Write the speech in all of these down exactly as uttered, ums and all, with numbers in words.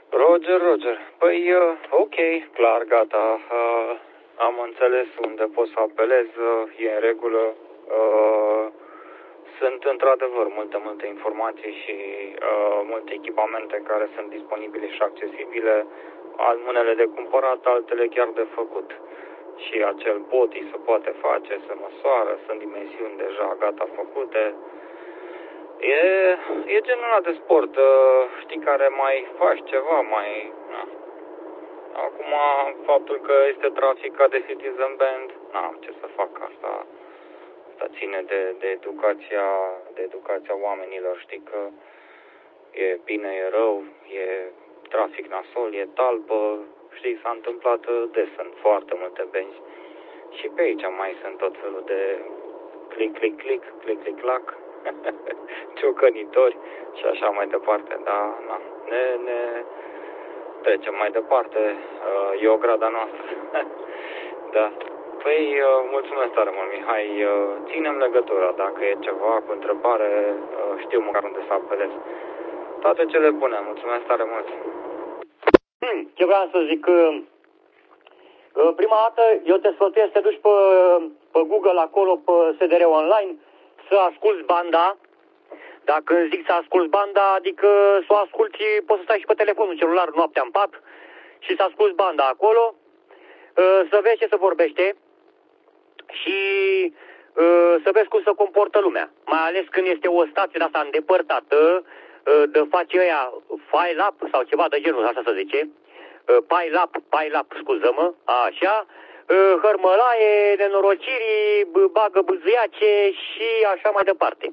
Roger, Roger. Păi, uh, ok, clar, gata. Uh, am înțeles unde pot să apelez, uh, e în regulă. Uh, sunt într-adevăr multe, multe informații și uh, multe echipamente care sunt disponibile și accesibile. Unele de cumpărat, altele chiar de făcut. Și acel body se poate face, se măsoară, sunt dimensiuni deja gata făcute. E, e genul ăla de sport, știi, care mai faci ceva, mai... Na. Acum, faptul că este traficat de Citizen Band, n-am ce să fac asta. Asta ține de, de educația, de educația oamenilor, știi că e bine, e rău, e trafic nasol, e talpă, știi, s-a întâmplat des, sunt foarte multe benzi. Și pe aici mai sunt tot felul de click, click, click, click, click, clack, ciocănitori și așa mai departe, dar na, ne, ne trecem mai departe, e o grada noastră. Da. Păi, mulțumesc tare mult, Mihai, ținem legătura, dacă e ceva cu întrebare, știu măcar unde să apelez. Toate cele bune, mulțumesc tare mult. Ce vreau să zic, prima dată eu te sfătuiesc să te duci pe, pe Google acolo, pe S D R Online, să asculți banda. Dacă îmi zic să asculți banda, adică să o asculti, poți să stai și pe telefonul celular noaptea în pat și să asculți banda acolo, să vezi ce se vorbește și să vezi cum se comportă lumea. Mai ales când este o stație de asta îndepărtată, de face aia file up sau ceva de genul, așa se zice, pile up, pile up, scuză-mă, așa, hărmălaie, nenorociri, bagă bâzâiace și așa mai departe.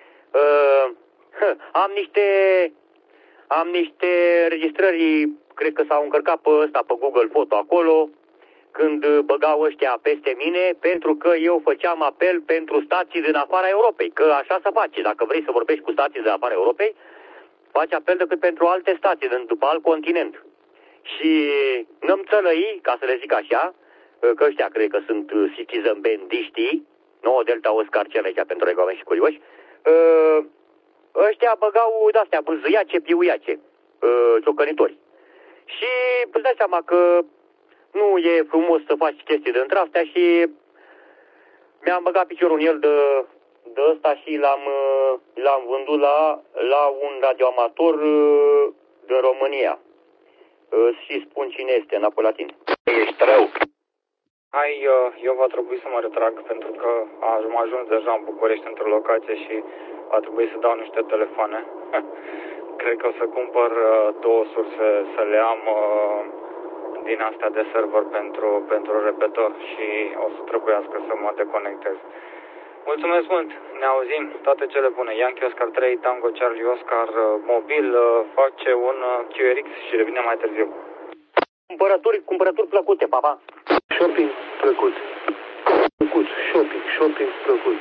Am niște, am niște registrări, cred că s-au încărcat pe ăsta, pe Google Foto acolo, când băgau ăștia peste mine, pentru că eu făceam apel pentru stații din afara Europei, că așa se face, dacă vrei să vorbești cu stații din afara Europei, faci apel decât pentru alte stații, din după alt continent. Și n-am țălăi, ca să le zic așa, că ăștia cred că sunt citizen bandiștii, nouă Delta Oscar cel aici pentru regomeni și curioși, ăștia băgau de-astea, bâzâiace, piuiace, ciocănitori. Și îți dai seama că nu e frumos să faci chestii dintre astea și mi-am băgat piciorul în el de, de ăsta și l-am, l-am vândut la, la un radioamator din România. Și spun cine este înapoi la tine. Ești rău. Hai, eu va trebui să mă retrag pentru că am ajuns deja în București într-o locație și va trebui să dau niște telefoane. Cred că o să cumpăr două surse să le am din astea de server pentru, pentru repetor și o să trebuiască să mă deconectez. Mulțumesc mult, ne auzim, toate cele bune. Yankee Oscar trei, Tango Charlie Oscar, mobil, face un Q R X și revine mai târziu. Cumpărături, cumpărături plăcute, papa. Shopping plăcut. Plăcut, shopping, shopping plăcut.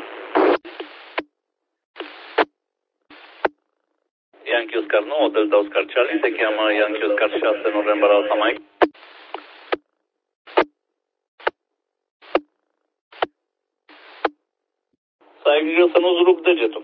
Yankee Oscar nouă, Delta Oscar Charlie, se cheamă Yankee Oscar șase, November Alpha Mike. Să ai grijă să nu-ți rup degetul.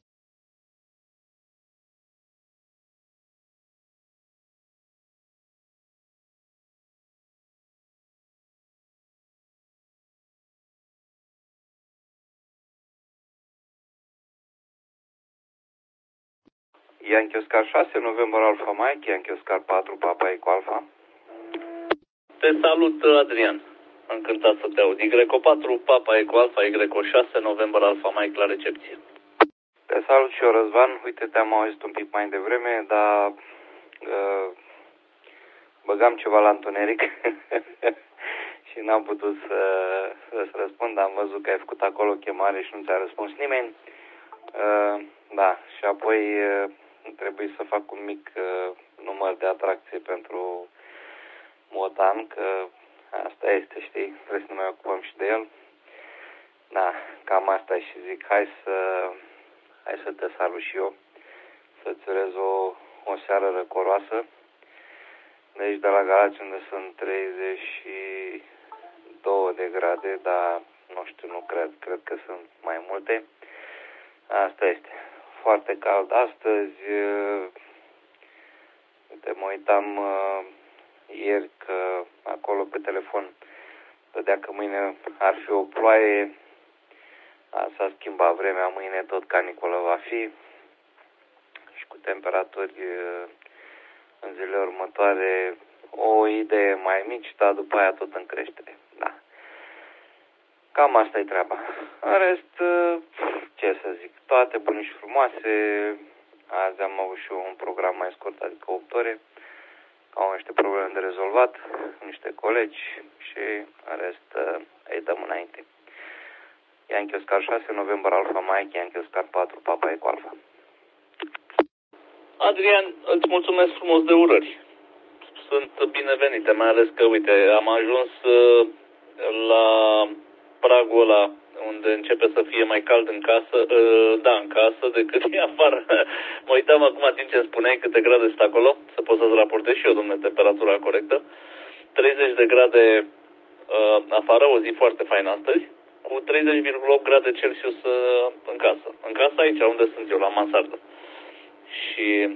Yankee Oscar șase, November Alpha Mike, Yankee Oscar patru, Papa Eco Alpha. Te salut, Adrian. Încântat să te aud. Y patru, Papa Eco Alpha, Y șase, November Alpha Mike la recepție. Te salut și eu, Răzvan. Uite, te-am auzit un pic mai devreme, dar uh, băgam ceva la întuneric și n-am putut să, să-ți răspund. Am văzut că ai făcut acolo chemare și nu ți-a răspuns nimeni. Uh, da, și apoi uh, trebuie să fac un mic uh, număr de atracție pentru Motan, că asta este, știi, trebuie să ne mai ocupăm și de el. Da, cam asta și zic, hai să, hai să te salut și eu, să-ți urez o, o seară răcoroasă. Deci de la Galați, unde sunt treizeci și două de grade, dar nu știu, nu cred, cred că sunt mai multe. Asta este, foarte cald astăzi. Uite, mă uitam uh, ieri că acolo pe telefon vedea că mâine ar fi o ploaie. A, s-a schimbat vremea, mâine tot caniculă va fi și cu temperaturi uh, în zilele următoare o idee mai mici, dar după aia tot în creștere. Da. Cam asta e treaba. În rest, ce să zic, toate bune și frumoase. Azi am avut și eu un program mai scurt, adică opt ore. Au niște probleme de rezolvat, niște colegi și în rest îi dăm înainte. Yankee Oscar șase, November Alpha Mike, Yankee Oscar patru, Papa Eco Alpha. Adrian, îți mulțumesc frumos de urări. Sunt binevenite, mai ales că, uite, am ajuns la pragul ăla unde începe să fie mai cald în casă, da, în casă, decât e afară. Mă uitam acum timp ce îmi spuneai câte grade sunt acolo, să pot să-ți raportez și eu, domnule, temperatura corectă. treizeci de grade uh, afară, o zi foarte faină astăzi, cu treizeci virgulă opt grade Celsius uh, în casă. În casa aici, unde sunt eu, la mansardă. Și,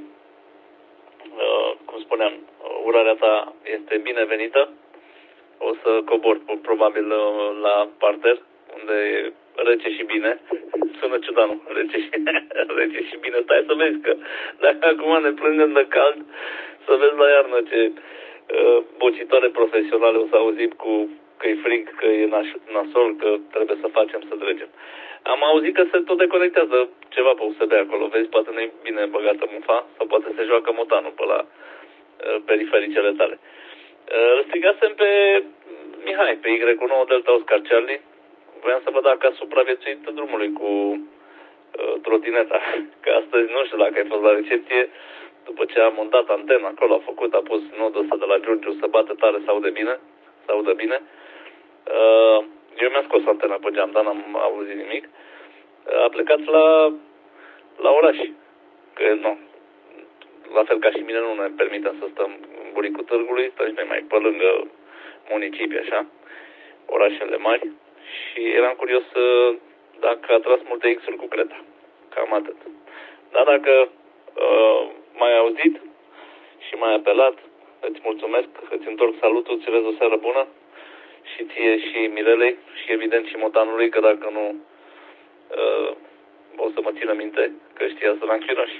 uh, cum spuneam, urarea ta este binevenită. O să cobor probabil la parter, unde e rece și bine. Sună ciudat, nu? Rece și, rece și bine. Stai să vezi că dacă acum ne plângem de cald, să vezi la iarnă ce uh, bocitoare profesionale o să auzim cu că e frig, că e nasol, că trebuie să facem să dregem. Am auzit că se tot deconectează ceva pe U S B acolo. Vezi, poate nu e bine băgată mufa sau poate se joacă motanul pe la uh, perifericele tale. Îl strigasem pe Mihai, pe Y nouă Delta Oscar Charlie. Voiam să văd dacă a supraviețuit drumului cu uh, trotineta. Că astăzi nu știu dacă ai fost la recepție. După ce a montat antena acolo, a făcut, a pus nodul ăsta de la Giurgiu să bată tare, să audă bine. Să audă bine. Uh, eu mi-am scos antena pe geam, dar n-am auzit nimic. A plecat la, la oraș. Că nu. La fel ca și mine nu ne permitem să stăm în buricul târgului, stăm și noi mai pe lângă municipii, așa, orașele mari. Și eram curios dacă a tras multe X-uri cu creta. Cam atât. Dar dacă uh, m-ai auzit și m-ai apelat, îți mulțumesc, îți întorc salutul, îți urez o seară bună și ție și Mirelei și evident și Motanului, că dacă nu uh, o să mă țină minte că știa să l-anchinoși.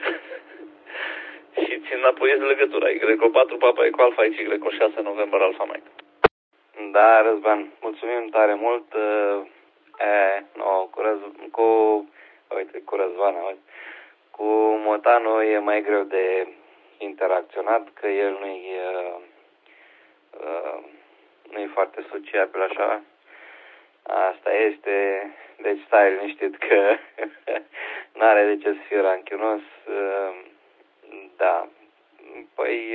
Și țin înapoi de legătura. Y patru, Papa Eco Alpha, aici Y șase, November Alpha Mike. Da, Răzvan, mulțumim tare mult. E, no, cu, răz, cu, uite, cu Răzvan, uite, cu Motanul e mai greu de interacționat, că el nu e, uh, nu e foarte sociabil așa. Asta este, deci stai liniștit că n-are de ce să fie ranchinos. Uh, Da, păi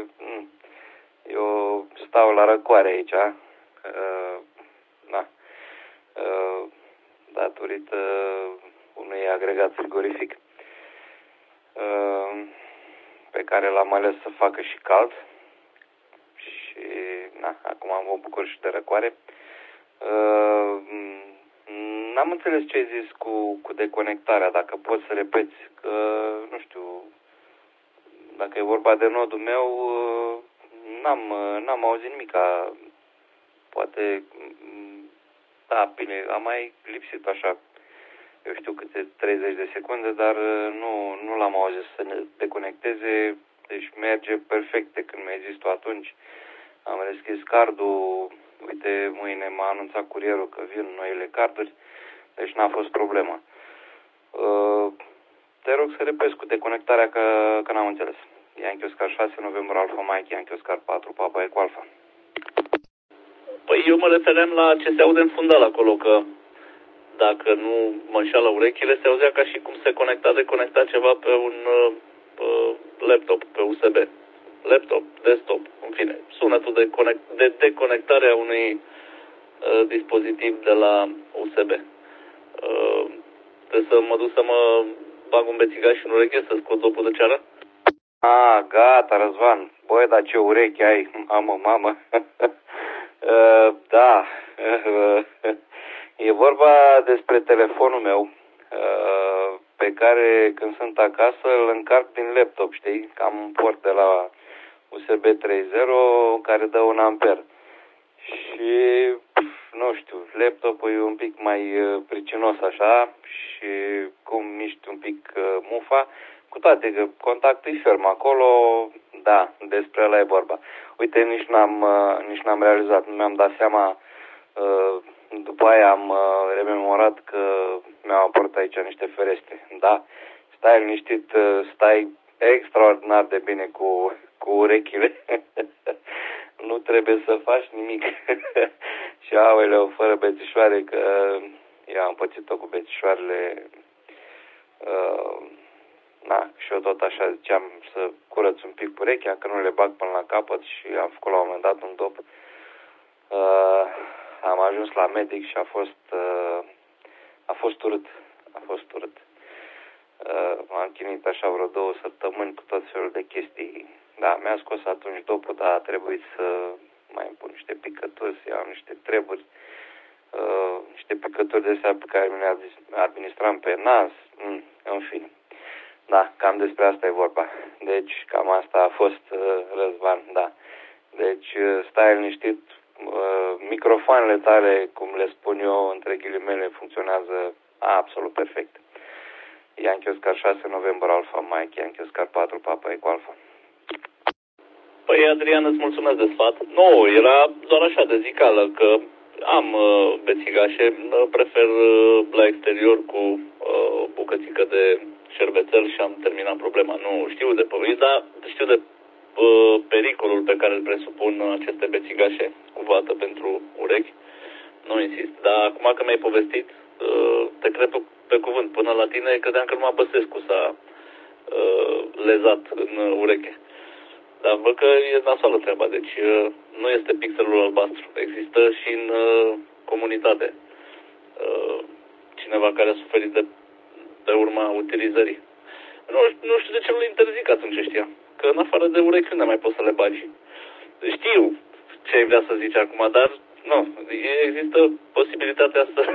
eu stau la răcoare aici, uh, da, uh, datorită unui agregat frigorific uh, pe care l-am ales să facă și cald și na, acum mă bucur și de răcoare. Uh, n-am înțeles ce ai zis cu, cu deconectarea, dacă poți să repeți, că nu știu. Dacă e vorba de nodul meu, n-am, n-am auzit nimica. Poate, da, bine, am mai lipsit așa, eu știu câte treizeci de secunde, dar nu, nu l-am auzit să ne deconecteze, deci merge perfect de când mi-ai zis tu atunci. Am deschis cardul, uite, mâine m-a anunțat curierul că vin noile carduri, deci n-a fost problemă. Uh, Te rog să repeți cu deconectarea că, că n-am înțeles. Yankee Oscar șase, November Alpha Mike, Yankee Oscar patru, Papa Eco Alpha. Păi eu mă refeream la ce se aude în fundal acolo, că dacă nu mă înșală urechile, se auzea ca și cum se conecta, deconecta ceva pe un uh, laptop, pe U S B. Laptop, desktop, în fine. Sunetul de, conect, de deconectare a unui uh, dispozitiv de la U S B. Uh, trebuie să mă duc să mă bag un bețigaș în ureche să scot dopul de ceară? Ah, gata, Răzvan. Băi, dar ce urechi ai, mamă, mamă. uh, da, uh, e vorba despre telefonul meu, uh, pe care când sunt acasă îl încarc din laptop, știi? Că am un port de la S B trei zero care dă un amper. Și, nu știu, laptopul e un pic mai uh, pricinos așa și cum miști un pic uh, mufa, cu toate că contactul e ferm acolo, da, despre ăla e vorba. Uite, nici n-am, uh, nici n-am realizat, nu mi-am dat seama, uh, după aia am uh, rememorat că mi-au apărut aici niște ferestre. Da, stai liniștit, uh, stai extraordinar de bine cu, cu urechile. Nu trebuie să faci nimic. Și aoleu, fără bețișoare, că eu am pățit-o cu bețișoarele. Uh, na, și eu tot așa ziceam să curăț un pic urechea, că nu le bag până la capăt și am făcut la un moment dat un dop. Uh, am ajuns la medic și a fost, uh, a fost urât. A fost urât. Uh, m-am chinuit așa vreo două săptămâni cu tot felul de chestii. Da, mi-a scos atunci dopul, dar a trebuit să mai îmi pun niște picături, să iau niște treburi, uh, niște picături de astea pe care mi le administram pe nas, mm, în fine. Da, cam despre asta e vorba. Deci, cam asta a fost uh, Răzvan, da. Deci, uh, stai liniștit, uh, microfoanele tale, cum le spun eu, între ghilimele, funcționează absolut perfect. Yankee Oscar șase, November Alpha Mike, Yankee Oscar patru, Papa Eco Alpha. Păi, Adrian, îți mulțumesc de sfat. Nu, era doar așa de zicală, că am uh, bețigașe, prefer uh, la exterior cu uh, bucățică de șervețel și am terminat problema. Nu știu de povestit, dar știu de uh, pericolul pe care îl presupun aceste bețigașe cu vată pentru urechi. Nu insist, dar acum că mi-ai povestit, uh, te cred pe, pe cuvânt. Până la tine credeam că numai Băsescu s-a uh, lezat în ureche. Dar văd că e nasoală treaba, deci uh, nu este pixelul albastru. Există și în uh, comunitate uh, cineva care a suferit de, de urma utilizării. Nu, nu știu de ce nu le interzic atunci ăștia, că în afară de urechi unde mai poți să le bagi. Știu ce ai vrea să zici acum, dar nu, există posibilitatea să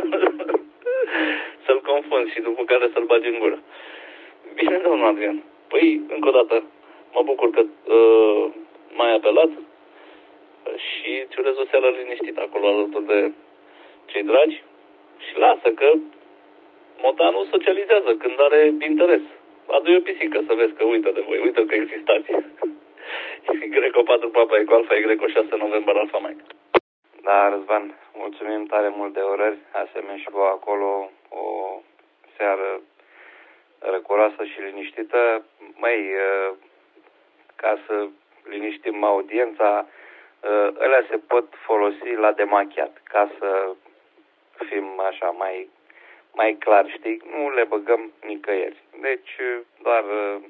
să-l confunzi și după care să-l bagi în gură. Bine, domnul Adrian. Păi, încă o dată, mă bucur că uh, m-ai apelat și îți urez o seară liniștită acolo alături de cei dragi și lasă că motanul socializează când are interes. Adu-i o pisică să vezi că uită de voi, uită că existați. Greco patru Papa Eco Alpha, Greco șase November Alpha Mike. Da, Răzvan, mulțumim tare mult de orări, asemenea și vă acolo o seară răcoroasă și liniștită. Măi, ca să liniștim audiența, alea se pot folosi la demachiat, ca să fim așa mai, mai clar, știi? Nu le băgăm nicăieri. Deci doar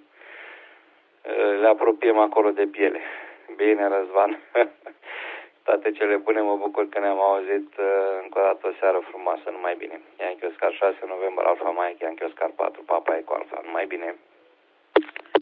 le apropiem acolo de piele. Bine, Răzvan. Toate cele bune, mă bucur că ne-am auzit. Încă o dată o seară frumoasă, numai bine. Yankee Oscar șase, November Alpha Mike, Yankee Oscar patru, Papa Eco Alpha, numai bine.